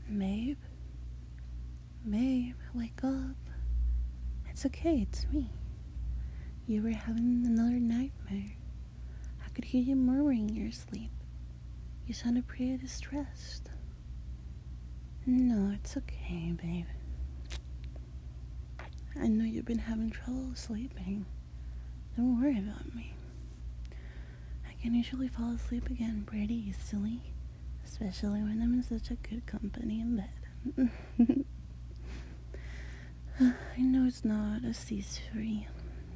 Babe? Babe, wake up. It's okay, it's me. You were having another nightmare. I could hear you murmuring in your sleep. You sounded pretty distressed. No, it's okay, babe. I know you've been having trouble sleeping. Don't worry about me. I can usually fall asleep again pretty easily, especially when I'm in such a good company in bed. I know it's not a cease-free.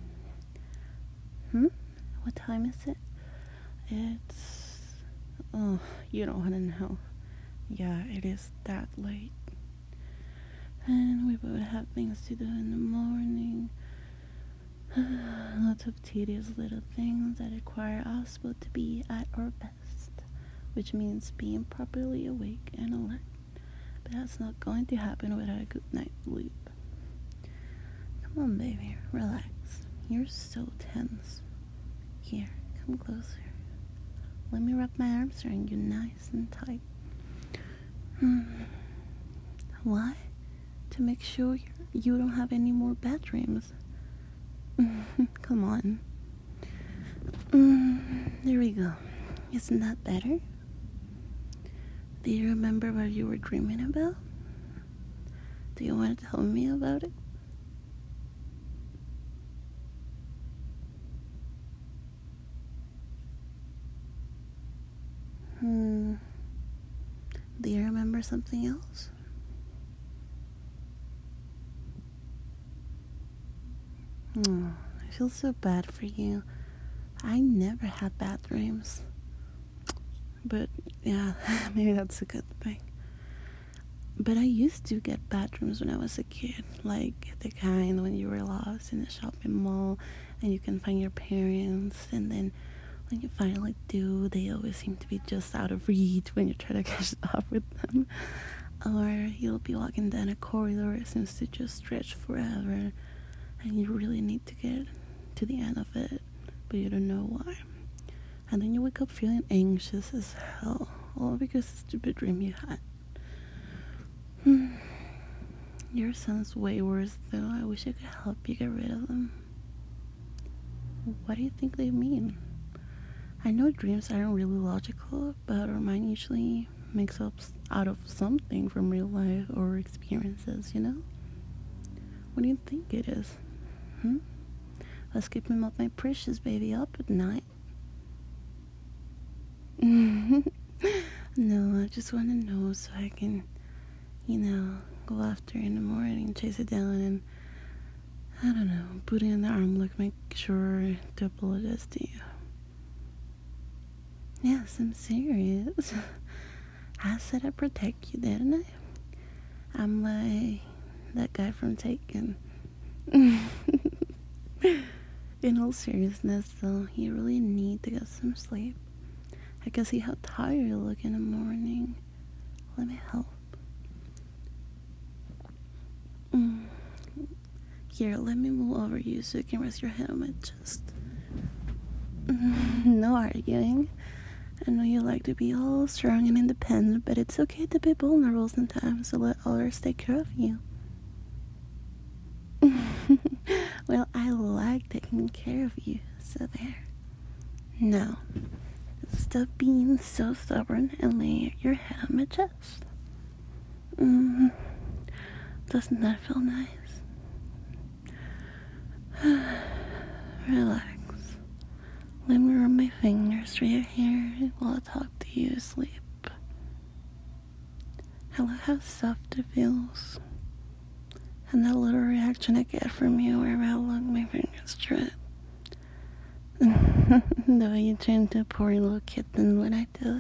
What time is it? It's... Oh, you don't want to know. Yeah, it is that late. And we both have things to do in the morning. Lots of tedious little things that require us both to be at our best, which means being properly awake and alert. But that's not going to happen without a good night's sleep. Come on, baby, relax. You're so tense. Here, come closer. Let me wrap my arms around you nice and tight. Why? To make sure you don't have any more bad dreams. Come on. There we go. Isn't that better? Do you remember what you were dreaming about? Do you want to tell me about it? Do you remember something else? I feel so bad for you. I never had bad dreams. But yeah, maybe that's a good thing. But I used to get bad dreams when I was a kid, like the kind when you were lost in a shopping mall and you can find your parents, and then when you finally do, they always seem to be just out of reach when you try to catch up with them. Or you'll be walking down a corridor, it seems to just stretch forever, and you really need to get to the end of it, but you don't know why. And then you wake up feeling anxious as hell, all because of the stupid dream you had. Yours sounds way worse, though. I wish I could help you get rid of them. What do you think they mean? I know dreams aren't really logical, but our mind usually makes up out of something from real life or experiences, you know? What do you think it is? What's keeping my precious baby up at night? No, I just want to know so I can, go after in the morning, chase it down, and, I don't know, put it in the arm, make sure to apologize to you. Yes, I'm serious. I said I'd protect you, didn't I? I'm like that guy from Taken. In all seriousness, though, you really need to get some sleep. I can see how tired you look in the morning. Let me help. Here, let me move over you so you can rest your head on my chest. No arguing. I know you like to be all strong and independent, but it's okay to be vulnerable sometimes, so let others take care of you. Well, I like taking care of you, so there. Now, stop being so stubborn and lay your head on my chest. Doesn't that feel nice? Relax. Let me run my fingers through your hair while I talk to you asleep. I love how soft it feels. And that little reaction I get from you wherever how long my fingers trip. The way you turn into a poor little kitten when I do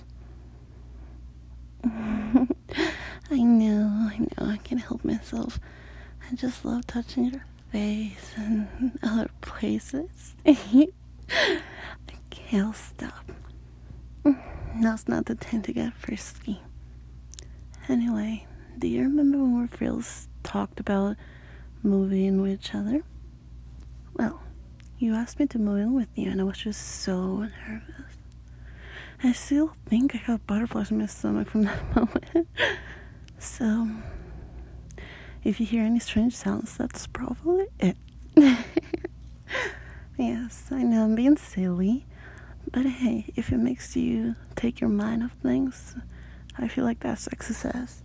this. I know, I can't help myself. I just love touching your face and other places. I can't stop. Now's not the time to get frisky. Anyway, do you remember when we first talked about moving with each other? Well, you asked me to move in with you, and I was just so nervous. I still think I have butterflies in my stomach from that moment. So, if you hear any strange sounds, that's probably it. Yes, I know I'm being silly, but hey, if it makes you take your mind off things, I feel like that's success.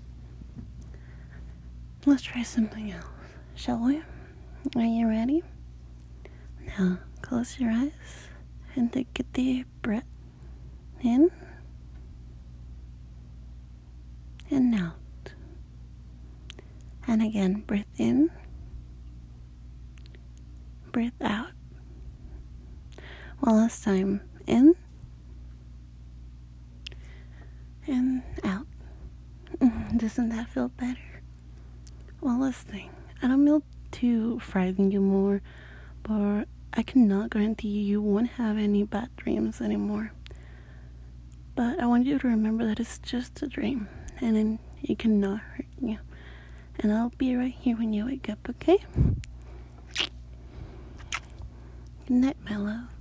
Let's try something else, shall we? Are you ready? Now, close your eyes and take a deep breath in and out. And again, breathe in, breathe out. One last time, in and out. Doesn't that feel better? One last thing. I don't mean to frighten you more, but I cannot guarantee you won't have any bad dreams anymore. But I want you to remember that it's just a dream, and then it cannot hurt you. And I'll be right here when you wake up, okay? Good night, my love.